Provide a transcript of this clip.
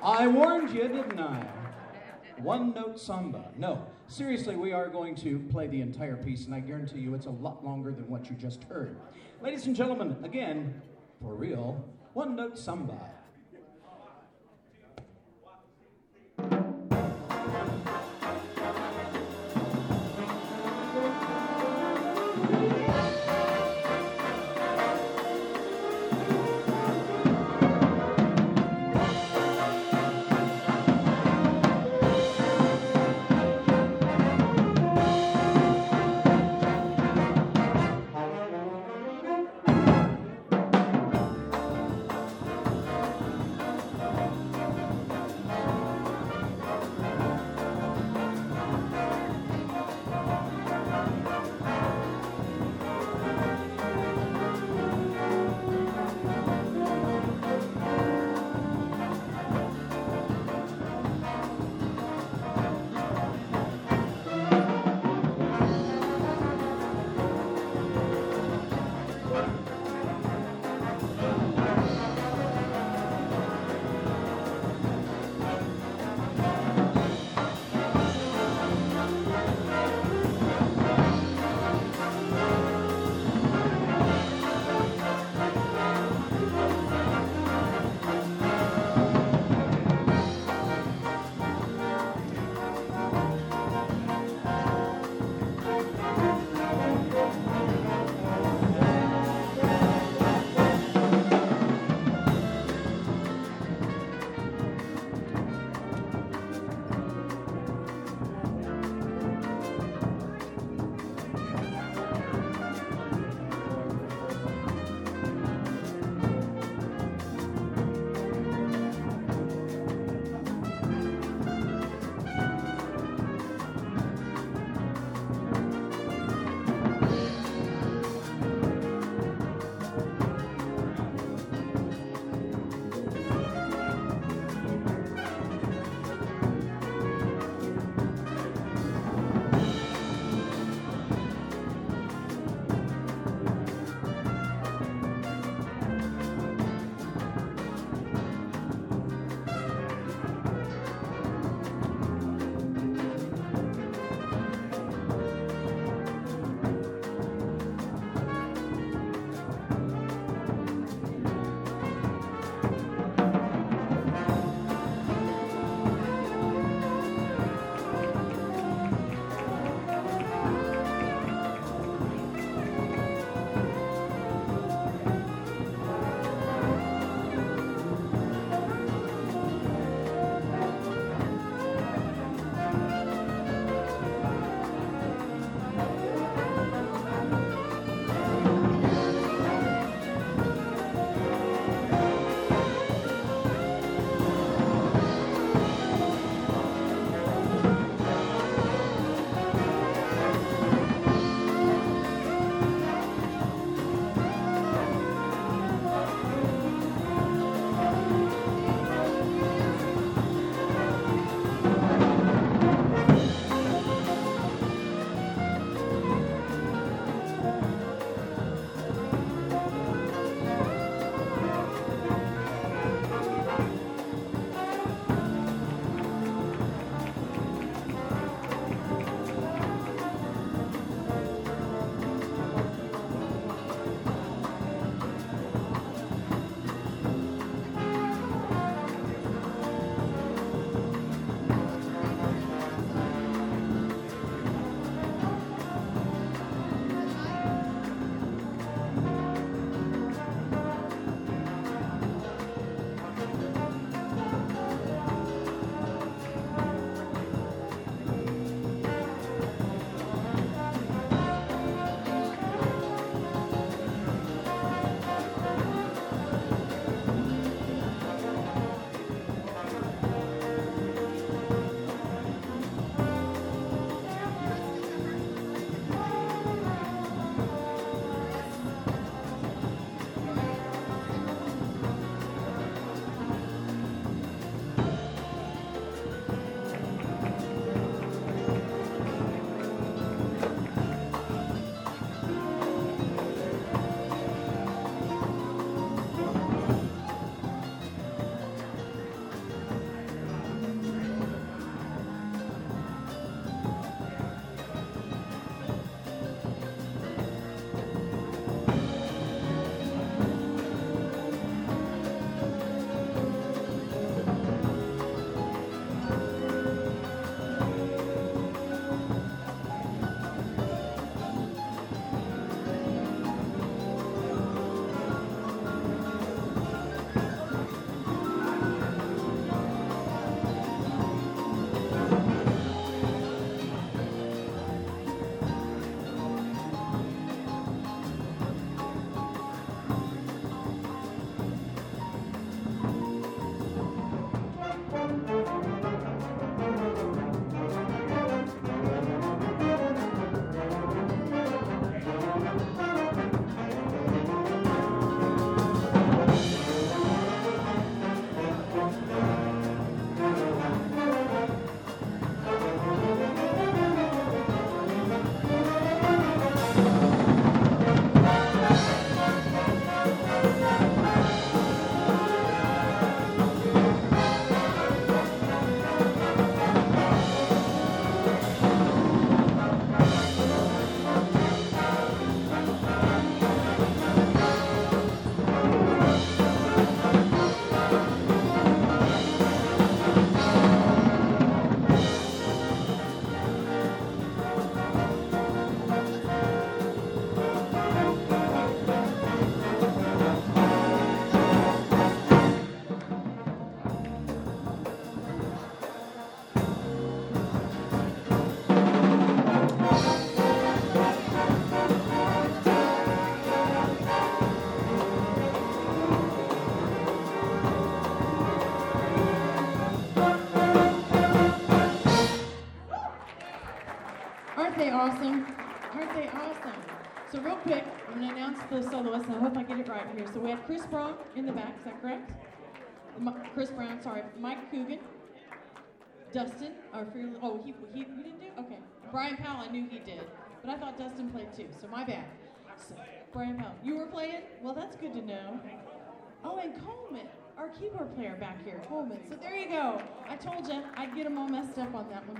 I warned you, didn't I? One note samba. No, seriously, we are going to play the entire piece, and I guarantee you it's a lot longer than what you just heard. Ladies and gentlemen, again, for real, one note samba. they awesome? Aren't they awesome? So real quick, I'm going to announce the soloists, and I hope I get it right here. So we have Chris Brown in the back, is that correct? Chris Brown, sorry. Mike Coogan. Dustin, our fearless, he didn't do? Okay. Brian Powell, I knew he did. But I thought Dustin played too, so my bad. So, Brian Powell, you were playing? Well, that's good to know. Oh, and Coleman, our keyboard player back here, Coleman. So there you go. I told you I'd get them all messed up on that one.